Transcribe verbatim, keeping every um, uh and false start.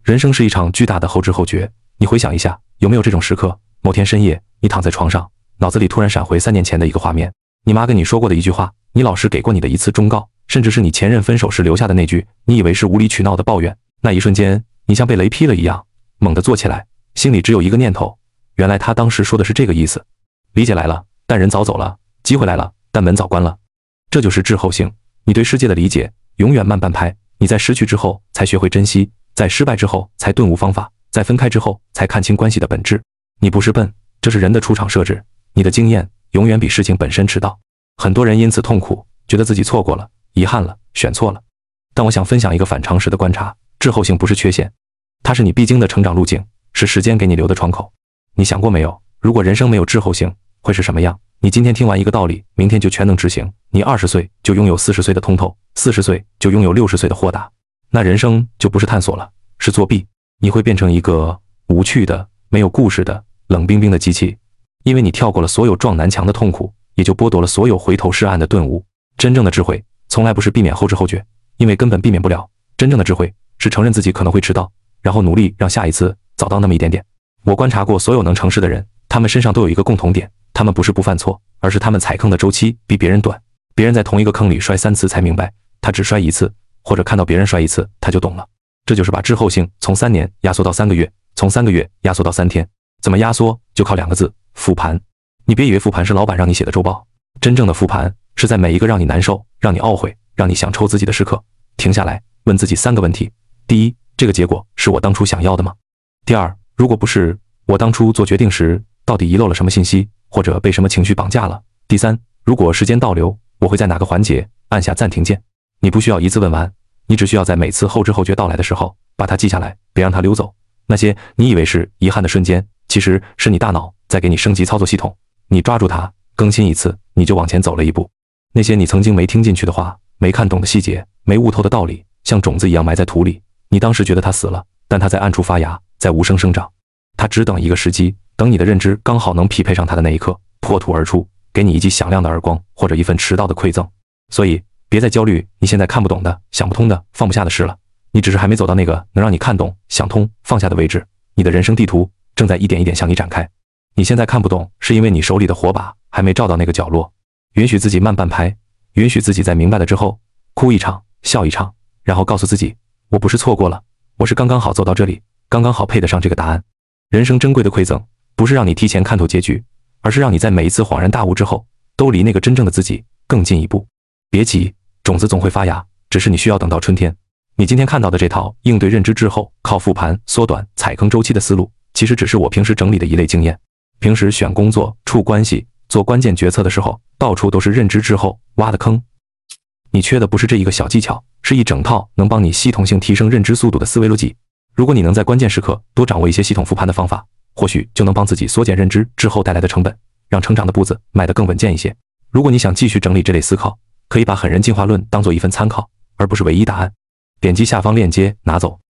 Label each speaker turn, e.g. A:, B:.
A: 人生是一场巨大的后知后觉，你回想一下，有没有这种时刻？某天深夜，你躺在床上，脑子里突然闪回三年前的一个画面，你妈跟你说过的一句话，你老师给过你的一次忠告，甚至是你前任分手时留下的那句你以为是无理取闹的抱怨。那一瞬间，你像被雷劈了一样，猛地坐起来，心里只有一个念头，原来他当时说的是这个意思。理解来了，但人早走了；机会来了，但门早关了。这就是滞后性，你对世界的理解永远慢半拍，你在失去之后才学会珍惜，在失败之后才顿悟方法，在分开之后才看清关系的本质。你不是笨，这是人的出厂设置，你的经验永远比事情本身迟到。很多人因此痛苦，觉得自己错过了，遗憾了，选错了。但我想分享一个反常识的观察，滞后性不是缺陷，它是你必经的成长路径，是时间给你留的窗口。你想过没有，如果人生没有滞后性，会是什么样？你今天听完一个道理，明天就全能执行，你二十岁就拥有四十岁的通透，四十岁就拥有六十岁的豁达。那人生就不是探索了，是作弊。你会变成一个无趣的、没有故事的、冷冰冰的机器，因为你跳过了所有撞南墙的痛苦，也就剥夺了所有回头是岸的顿悟。真正的智慧从来不是避免后知后觉，因为根本避免不了。真正的智慧是承认自己可能会迟到，然后努力让下一次早到那么一点点。我观察过所有能成事的人，他们身上都有一个共同点，他们不是不犯错，而是他们踩坑的周期比别人短。别人在同一个坑里摔三次才明白，他只摔一次，或者看到别人摔一次他就懂了。这就是把滞后性从三年压缩到三个月，从三个月压缩到三天。怎么压缩？就靠两个字：复盘。你别以为复盘是老板让你写的周报，真正的复盘是在每一个让你难受、让你懊悔、让你想抽自己的时刻，停下来问自己三个问题：第一，这个结果是我当初想要的吗？第二，如果不是，我当初做决定时到底遗漏了什么信息，或者被什么情绪绑架了？第三，如果时间倒流，我会在哪个环节按下暂停键？你不需要一次问完，你只需要在每次后知后觉到来的时候把它记下来，别让它溜走。那些你以为是遗憾的瞬间，其实是你大脑在给你升级操作系统，你抓住它，更新一次，你就往前走了一步。那些你曾经没听进去的话，没看懂的细节，没悟透的道理，像种子一样埋在土里，你当时觉得它死了，但它在暗处发芽，在无声生长。它只等一个时机，等你的认知刚好能匹配上它的那一刻，破土而出，给你一记响亮的耳光，或者一份迟到的馈赠。所以别再焦虑你现在看不懂的、想不通的、放不下的事了，你只是还没走到那个能让你看懂、想通、放下的位置。你的人生地图正在一点一点向你展开。你现在看不懂，是因为你手里的火把还没照到那个角落。允许自己慢半拍，允许自己在明白了之后哭一场、笑一场，然后告诉自己，我不是错过了，我是刚刚好走到这里，刚刚好配得上这个答案。人生珍贵的馈赠，不是让你提前看透结局，而是让你在每一次恍然大悟之后，都离那个真正的自己更进一步。别急，种子总会发芽，只是你需要等到春天。你今天看到的这套应对认知滞后、靠复盘缩短踩坑周期的思路，其实只是我平时整理的一类经验。平时选工作、处关系、做关键决策的时候，到处都是认知滞后挖的坑。你缺的不是这一个小技巧，是一整套能帮你系统性提升认知速度的思维逻辑。如果你能在关键时刻多掌握一些系统复盘的方法，或许就能帮自己缩减认知滞后带来的成本，让成长的步子迈得更稳健一些。如果你想继续整理这类思考，可以把狠人进化论当做一份参考，而不是唯一答案。点击下方链接拿走。